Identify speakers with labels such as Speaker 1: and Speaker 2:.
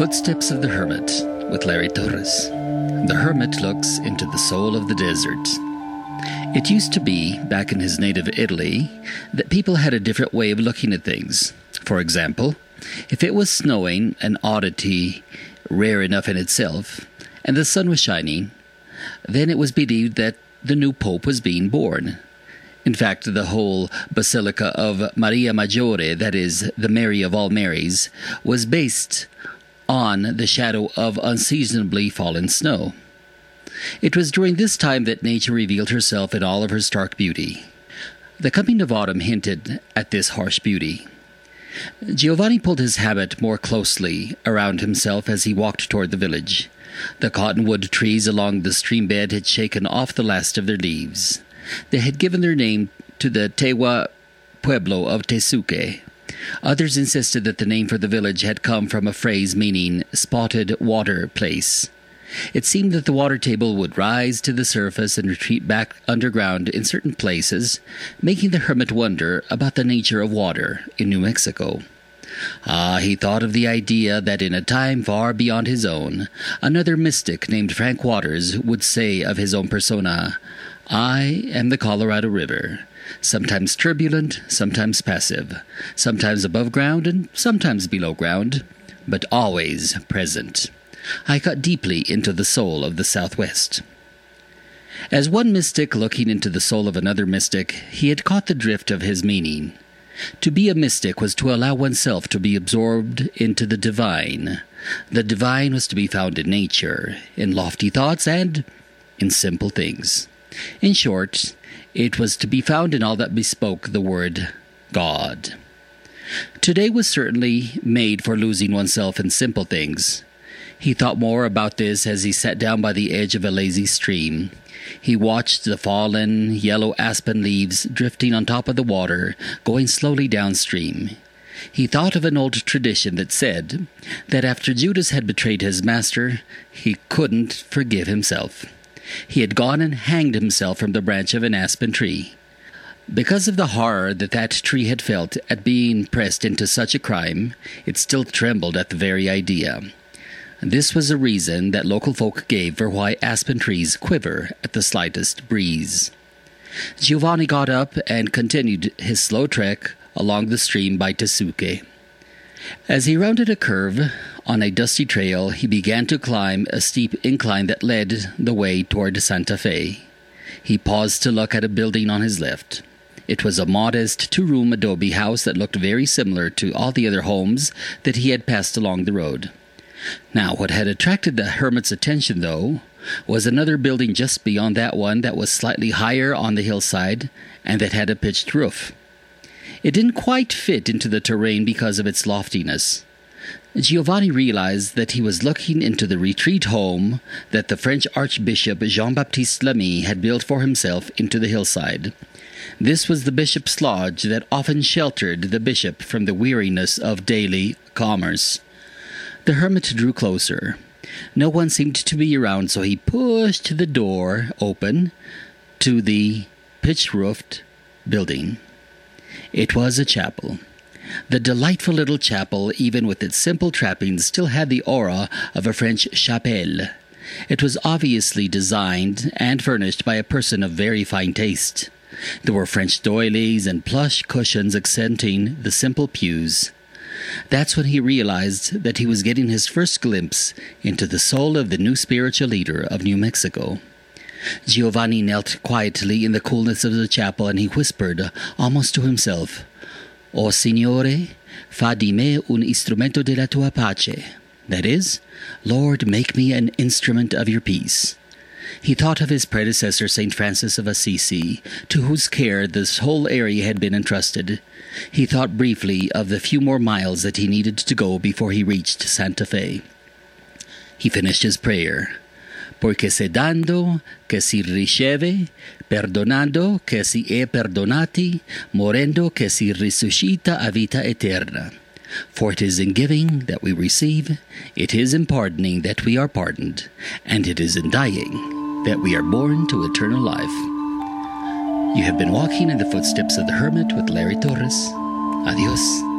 Speaker 1: Footsteps of the Hermit with Larry Torres. The hermit looks into the soul of the desert. It used to be, back in his native Italy, that people had a different way of looking at things. For example, if it was snowing, an oddity rare enough in itself, and the sun was shining, then it was believed that the new pope was being born. In fact, the whole Basilica of Maria Maggiore, that is, the Mary of all Marys, was based on the shadow of unseasonably fallen snow. It was during this time that nature revealed herself in all of her stark beauty. The coming of autumn hinted at this harsh beauty. Giovanni pulled his habit more closely around himself as he walked toward the village. The cottonwood trees along the stream bed had shaken off the last of their leaves. They had given their name to the Tewa Pueblo of Tesuque. Others insisted that the name for the village had come from a phrase meaning spotted water place. It seemed that the water table would rise to the surface and retreat back underground in certain places, making the hermit wonder about the nature of water in New Mexico. He thought of the idea that in a time far beyond his own, another mystic named Frank Waters would say of his own persona, "I am the Colorado River, sometimes turbulent, sometimes passive, sometimes above ground and sometimes below ground, but always present. I cut deeply into the soul of the Southwest." As one mystic looking into the soul of another mystic, he had caught the drift of his meaning. To be a mystic was to allow oneself to be absorbed into the divine. The divine was to be found in nature, in lofty thoughts, and in simple things. In short, it was to be found in all that bespoke the word God. Today was certainly made for losing oneself in simple things. He thought more about this as he sat down by the edge of a lazy stream. He watched the fallen, yellow aspen leaves drifting on top of the water, going slowly downstream. He thought of an old tradition that said that after Judas had betrayed his master, he couldn't forgive himself. He had gone and hanged himself from the branch of an aspen tree. Because of the horror that tree had felt at being pressed into such a crime, it still trembled at the very idea. This was a reason that local folk gave for why aspen trees quiver at the slightest breeze. Giovanni got up and continued his slow trek along the stream by Tesuque. As he rounded a curve on a dusty trail, he began to climb a steep incline that led the way toward Santa Fe. He paused to look at a building on his left. It was a modest two-room adobe house that looked very similar to all the other homes that he had passed along the road. Now, what had attracted the hermit's attention, though, was another building just beyond that one that was slightly higher on the hillside and that had a pitched roof. It didn't quite fit into the terrain because of its loftiness. Giovanni realized that he was looking into the retreat home that the French Archbishop Jean-Baptiste Lamy had built for himself into the hillside. This was the bishop's lodge that often sheltered the bishop from the weariness of daily commerce. The hermit drew closer. No one seemed to be around, so he pushed the door open to the pitch-roofed building. It was a chapel. The delightful little chapel, even with its simple trappings, still had the aura of a French chapelle. It was obviously designed and furnished by a person of very fine taste. There were French doilies and plush cushions accenting the simple pews. That's when he realized that he was getting his first glimpse into the soul of the new spiritual leader of New Mexico. Giovanni knelt quietly in the coolness of the chapel, and he whispered, almost to himself, "O Signore, fa di me un istrumento della tua pace." That is, "Lord, make me an instrument of your peace." He thought of his predecessor, St. Francis of Assisi, to whose care this whole area had been entrusted. He thought briefly of the few more miles that he needed to go before he reached Santa Fe. He finished his prayer. Porque se dando, che si riceve, perdonando, che si è perdonati, morendo, che si risuscita a vita eterna. For it is in giving that we receive, it is in pardoning that we are pardoned, and it is in dying that we are born to eternal life. You have been walking in the footsteps of the hermit with Larry Torres. Adios.